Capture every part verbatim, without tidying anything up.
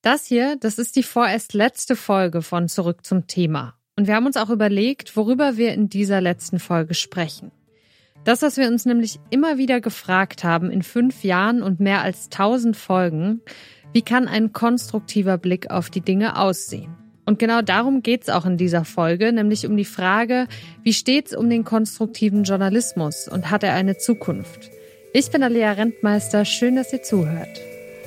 Das hier, das ist die vorerst letzte Folge von Zurück zum Thema. Und wir haben uns auch überlegt, worüber wir in dieser letzten Folge sprechen. Das, was wir uns nämlich immer wieder gefragt haben in fünf Jahren und mehr als tausend Folgen: Wie kann ein konstruktiver Blick auf die Dinge aussehen? Und genau darum geht's auch in dieser Folge, nämlich um die Frage, wie steht's um den konstruktiven Journalismus und hat er eine Zukunft? Ich bin Alia Rentmeister, schön, dass ihr zuhört.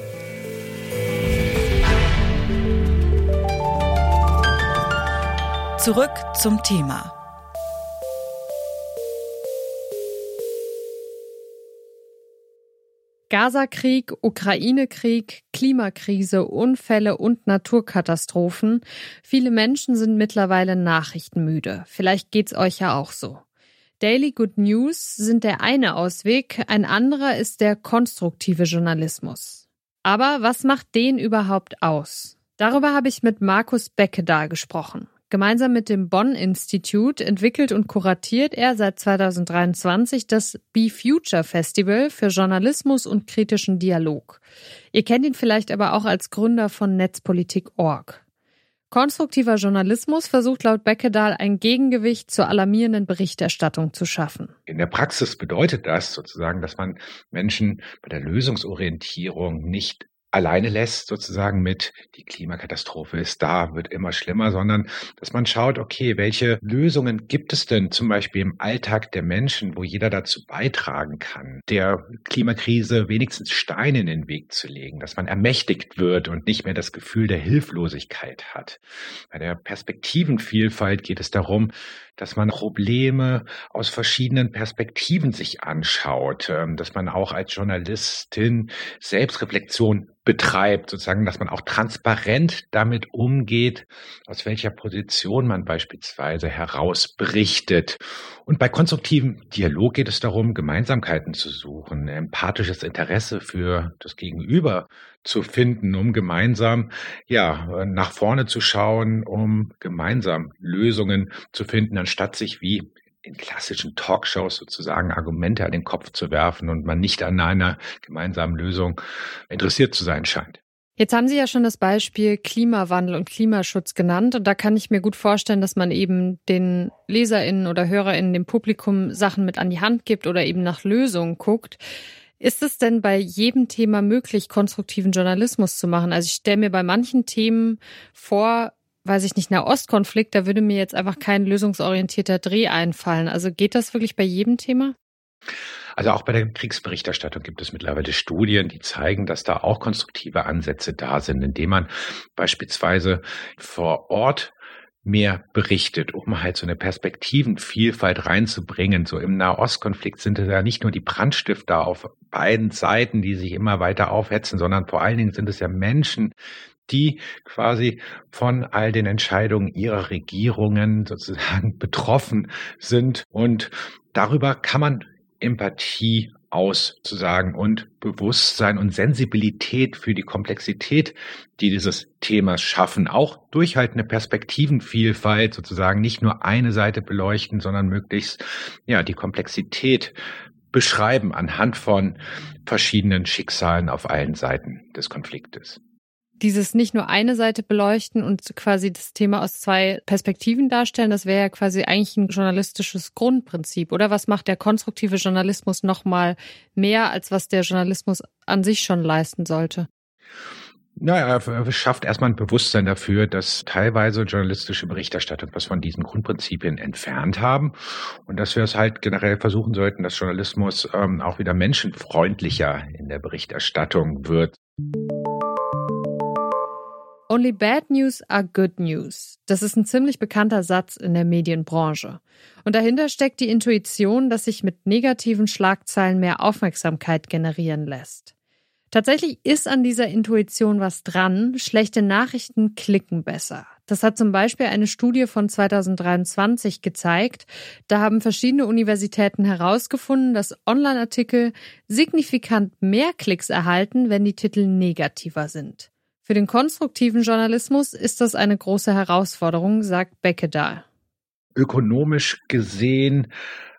Zurück zum Thema. Gaza-Krieg, Ukraine-Krieg, Klimakrise, Unfälle und Naturkatastrophen. Viele Menschen sind mittlerweile nachrichtenmüde. Vielleicht geht's euch ja auch so. Daily Good News sind der eine Ausweg, ein anderer ist der konstruktive Journalismus. Aber was macht den überhaupt aus? Darüber habe ich mit Markus Beckedahl gesprochen. Gemeinsam mit dem Bonn-Institut entwickelt und kuratiert er seit zweitausenddreiundzwanzig das Be Future Festival für Journalismus und kritischen Dialog. Ihr kennt ihn vielleicht aber auch als Gründer von Netzpolitik Punkt org. Konstruktiver Journalismus versucht laut Beckedahl ein Gegengewicht zur alarmierenden Berichterstattung zu schaffen. In der Praxis bedeutet das sozusagen, dass man Menschen bei der Lösungsorientierung nicht alleine lässt, sozusagen mit, die Klimakatastrophe ist da, wird immer schlimmer, sondern dass man schaut, okay, welche Lösungen gibt es denn zum Beispiel im Alltag der Menschen, wo jeder dazu beitragen kann, der Klimakrise wenigstens Steine in den Weg zu legen, dass man ermächtigt wird und nicht mehr das Gefühl der Hilflosigkeit hat. Bei der Perspektivenvielfalt geht es darum, dass man Probleme aus verschiedenen Perspektiven sich anschaut, dass man auch als Journalistin Selbstreflexion betreibt, sozusagen, dass man auch transparent damit umgeht, aus welcher Position man beispielsweise heraus berichtet. Und bei konstruktivem Dialog geht es darum, Gemeinsamkeiten zu suchen, empathisches Interesse für das Gegenüber zu finden, um gemeinsam ja nach vorne zu schauen, um gemeinsam Lösungen zu finden, anstatt sich wie in klassischen Talkshows sozusagen Argumente an den Kopf zu werfen und man nicht an einer gemeinsamen Lösung interessiert zu sein scheint. Jetzt haben Sie ja schon das Beispiel Klimawandel und Klimaschutz genannt und da kann ich mir gut vorstellen, dass man eben den LeserInnen oder HörerInnen, dem Publikum Sachen mit an die Hand gibt oder eben nach Lösungen guckt. Ist es denn bei jedem Thema möglich, konstruktiven Journalismus zu machen? Also ich stelle mir bei manchen Themen vor, weiß ich nicht, Nahostkonflikt, da würde mir jetzt einfach kein lösungsorientierter Dreh einfallen. Also geht das wirklich bei jedem Thema? Also auch bei der Kriegsberichterstattung gibt es mittlerweile Studien, die zeigen, dass da auch konstruktive Ansätze da sind, indem man beispielsweise vor Ort mehr berichtet, um halt so eine Perspektivenvielfalt reinzubringen. So im Nahostkonflikt sind es ja nicht nur die Brandstifter auf beiden Seiten, die sich immer weiter aufhetzen, sondern vor allen Dingen sind es ja Menschen, die quasi von all den Entscheidungen ihrer Regierungen sozusagen betroffen sind. Und darüber kann man Empathie auszusagen und Bewusstsein und Sensibilität für die Komplexität, die dieses Themas schaffen, auch durch halt eine Perspektivenvielfalt sozusagen nicht nur eine Seite beleuchten, sondern möglichst ja die Komplexität beschreiben anhand von verschiedenen Schicksalen auf allen Seiten des Konfliktes. Dieses nicht nur eine Seite beleuchten und quasi das Thema aus zwei Perspektiven darstellen, das wäre ja quasi eigentlich ein journalistisches Grundprinzip, oder? Was macht der konstruktive Journalismus noch mal mehr, als was der Journalismus an sich schon leisten sollte? Naja, er schafft erstmal ein Bewusstsein dafür, dass teilweise journalistische Berichterstattung was von diesen Grundprinzipien entfernt haben und dass wir es halt generell versuchen sollten, dass Journalismus ähm, auch wieder menschenfreundlicher in der Berichterstattung wird. Only bad news are good news. Das ist ein ziemlich bekannter Satz in der Medienbranche. Und dahinter steckt die Intuition, dass sich mit negativen Schlagzeilen mehr Aufmerksamkeit generieren lässt. Tatsächlich ist an dieser Intuition was dran. Schlechte Nachrichten klicken besser. Das hat zum Beispiel eine Studie von zweitausenddreiundzwanzig gezeigt. Da haben verschiedene Universitäten herausgefunden, dass Online-Artikel signifikant mehr Klicks erhalten, wenn die Titel negativer sind. Für den konstruktiven Journalismus ist das eine große Herausforderung, sagt Beckedahl. Ökonomisch gesehen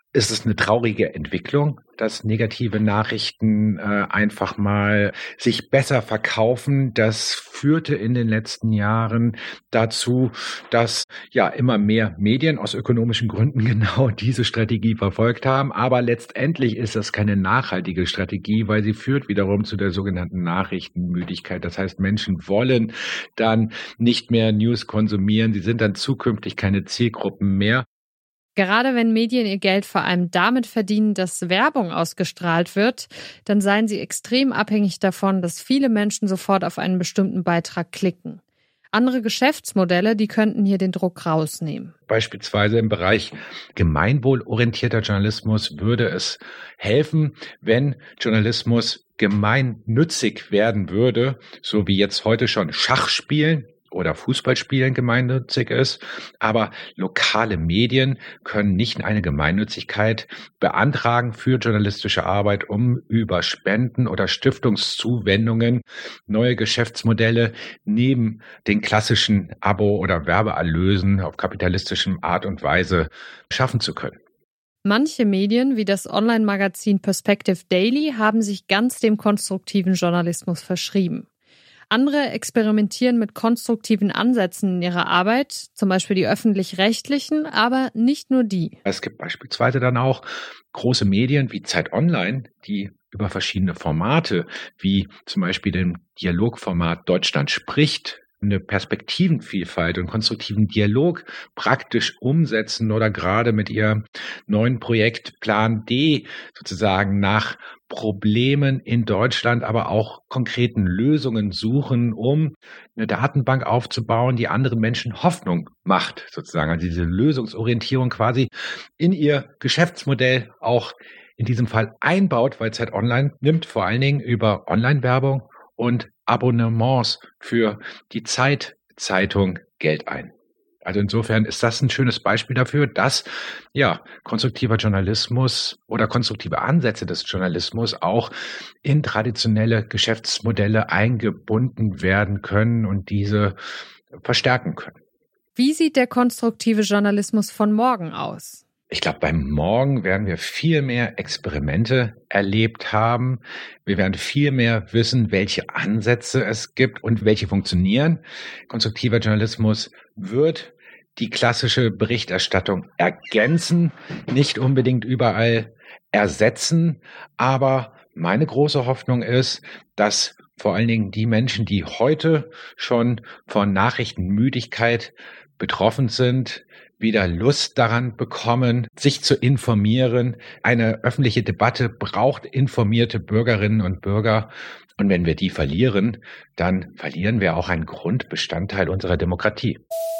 ist es eine traurige Entwicklung, dass negative Nachrichten äh, einfach mal sich besser verkaufen. Das führte in den letzten Jahren dazu, dass ja immer mehr Medien aus ökonomischen Gründen genau diese Strategie verfolgt haben. Aber letztendlich ist das keine nachhaltige Strategie, weil sie führt wiederum zu der sogenannten Nachrichtenmüdigkeit. Das heißt, Menschen wollen dann nicht mehr News konsumieren. Sie sind dann zukünftig keine Zielgruppen mehr. Gerade wenn Medien ihr Geld vor allem damit verdienen, dass Werbung ausgestrahlt wird, dann seien sie extrem abhängig davon, dass viele Menschen sofort auf einen bestimmten Beitrag klicken. Andere Geschäftsmodelle, die könnten hier den Druck rausnehmen. Beispielsweise im Bereich gemeinwohlorientierter Journalismus würde es helfen, wenn Journalismus gemeinnützig werden würde, so wie jetzt heute schon Schachspielen oder Fußballspielen gemeinnützig ist. Aber lokale Medien können nicht eine Gemeinnützigkeit beantragen für journalistische Arbeit, um über Spenden oder Stiftungszuwendungen neue Geschäftsmodelle neben den klassischen Abo- oder Werbeerlösen auf kapitalistischem Art und Weise schaffen zu können. Manche Medien, wie das Online-Magazin Perspective Daily, haben sich ganz dem konstruktiven Journalismus verschrieben. Andere experimentieren mit konstruktiven Ansätzen in ihrer Arbeit, zum Beispiel die öffentlich-rechtlichen, aber nicht nur die. Es gibt beispielsweise dann auch große Medien wie Zeit Online, die über verschiedene Formate, wie zum Beispiel dem Dialogformat Deutschland spricht, eine Perspektivenvielfalt und konstruktiven Dialog praktisch umsetzen oder gerade mit ihrem neuen Projekt Plan D sozusagen nach Problemen in Deutschland, aber auch konkreten Lösungen suchen, um eine Datenbank aufzubauen, die anderen Menschen Hoffnung macht, sozusagen. Also diese Lösungsorientierung quasi in ihr Geschäftsmodell auch in diesem Fall einbaut, weil Zeit Online nimmt vor allen Dingen über Online-Werbung und Abonnements für die Zeit-Zeitung Geld ein. Also insofern ist das ein schönes Beispiel dafür, dass ja konstruktiver Journalismus oder konstruktive Ansätze des Journalismus auch in traditionelle Geschäftsmodelle eingebunden werden können und diese verstärken können. Wie sieht der konstruktive Journalismus von morgen aus? Ich glaube, beim Morgen werden wir viel mehr Experimente erlebt haben. Wir werden viel mehr wissen, welche Ansätze es gibt und welche funktionieren. Konstruktiver Journalismus wird die klassische Berichterstattung ergänzen, nicht unbedingt überall ersetzen. Aber meine große Hoffnung ist, dass vor allen Dingen die Menschen, die heute schon von Nachrichtenmüdigkeit betroffen sind, wieder Lust daran bekommen, sich zu informieren. Eine öffentliche Debatte braucht informierte Bürgerinnen und Bürger. Und wenn wir die verlieren, dann verlieren wir auch einen Grundbestandteil unserer Demokratie.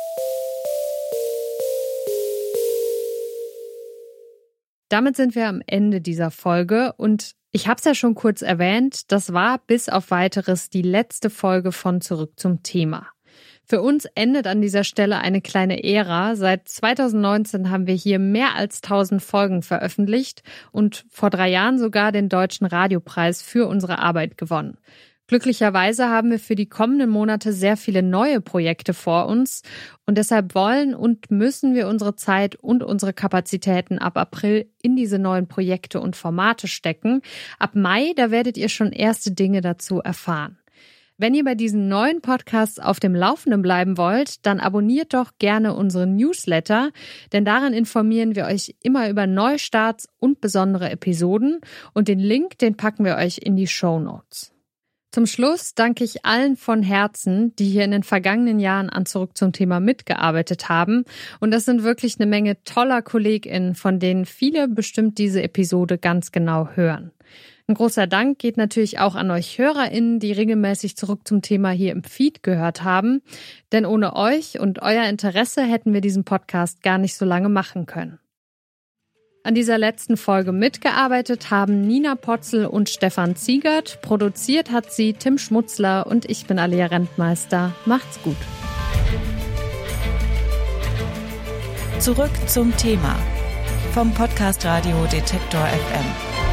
Damit sind wir am Ende dieser Folge und ich habe es ja schon kurz erwähnt, das war bis auf Weiteres die letzte Folge von Zurück zum Thema. Für uns endet an dieser Stelle eine kleine Ära. Seit zweitausendneunzehn haben wir hier mehr als tausend Folgen veröffentlicht und vor drei Jahren sogar den Deutschen Radiopreis für unsere Arbeit gewonnen. Glücklicherweise haben wir für die kommenden Monate sehr viele neue Projekte vor uns und deshalb wollen und müssen wir unsere Zeit und unsere Kapazitäten ab April in diese neuen Projekte und Formate stecken. Ab Mai, da werdet ihr schon erste Dinge dazu erfahren. Wenn ihr bei diesen neuen Podcasts auf dem Laufenden bleiben wollt, dann abonniert doch gerne unseren Newsletter, denn darin informieren wir euch immer über Neustarts und besondere Episoden und den Link, den packen wir euch in die Shownotes. Zum Schluss danke ich allen von Herzen, die hier in den vergangenen Jahren an Zurück zum Thema mitgearbeitet haben. Und das sind wirklich eine Menge toller KollegInnen, von denen viele bestimmt diese Episode ganz genau hören. Ein großer Dank geht natürlich auch an euch HörerInnen, die regelmäßig Zurück zum Thema hier im Feed gehört haben. Denn ohne euch und euer Interesse hätten wir diesen Podcast gar nicht so lange machen können. An dieser letzten Folge mitgearbeitet haben Nina Potzel und Stefan Ziegert. Produziert hat sie Tim Schmutzler und ich bin Alia Rentmeister. Macht's gut. Zurück zum Thema vom Podcast Radio Detektor F M.